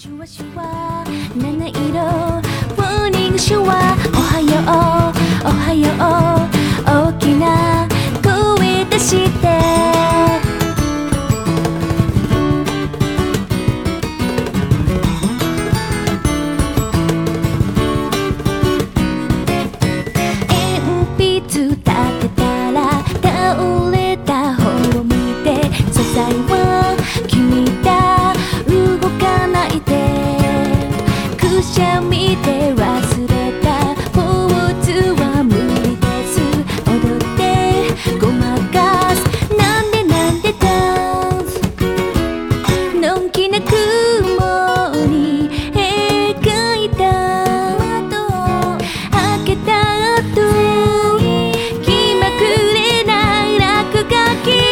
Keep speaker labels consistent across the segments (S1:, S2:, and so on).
S1: シュワシュワ七色モーニングシャワーおはようおはよう大きな声出して鉛筆立てたら倒れた方を向いて素材は君だ動かないでくしゃみで忘れたポーズは無理です踊ってごまかすなんでなんでダンスのんきな雲に描いた窓を開けた後気まぐれな落書き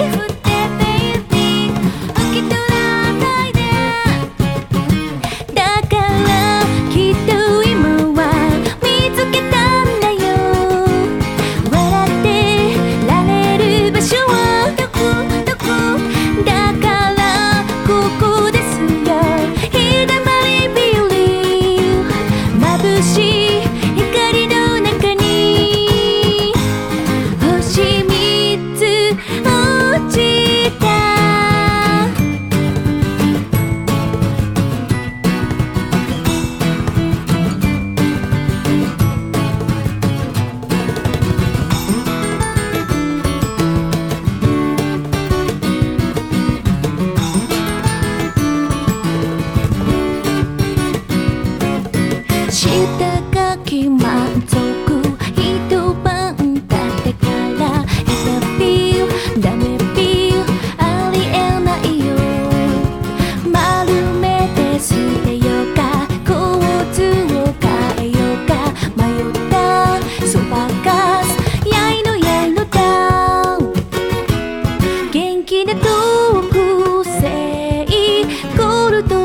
S1: 下書き満足一晩経ってから下手ビューダメビューありえないよ丸めて捨てようか構図を変えようか迷ったそばかすやいのやいのだ元気な特性ゴールド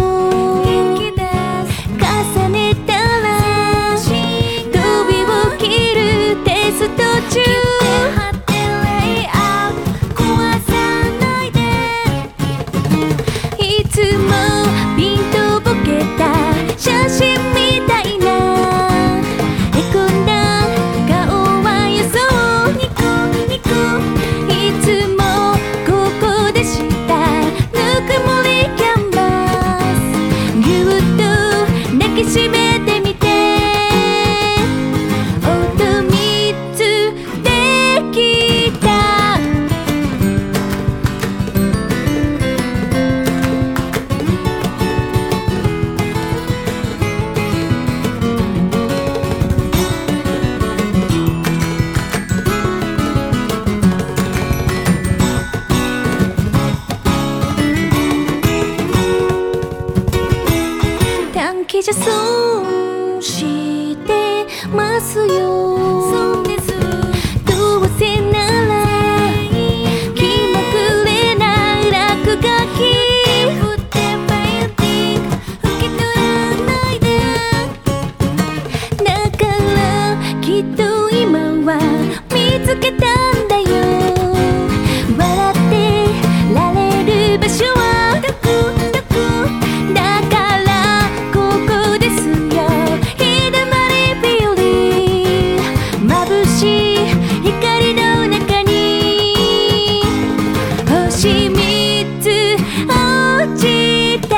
S1: 重ねたいつもピンとボケた写真みたいなへこんだ顔はよそうニコニコいつもここでしたぬくもりキャンバスぎゅっと抱きしめてみて音3つできた短期じゃ損してますよそうですどうせなら気まぐれな落書き振ってベイビー受け取らないでだからきっと今は見つけたんだよ笑ってられる場所はどこどこだからここですよひだまりフィーリング眩しい光の中に星3つ落ちた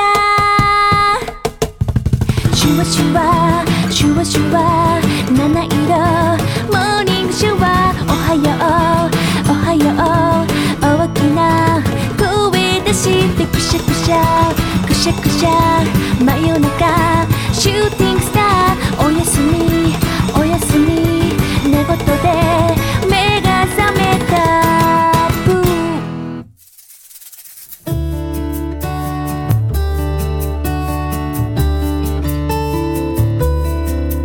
S1: シュワシュワシュワシュワ七色モーニングシャワーおはようおはよう大きな声出してくしゃくしゃくしゃくしゃ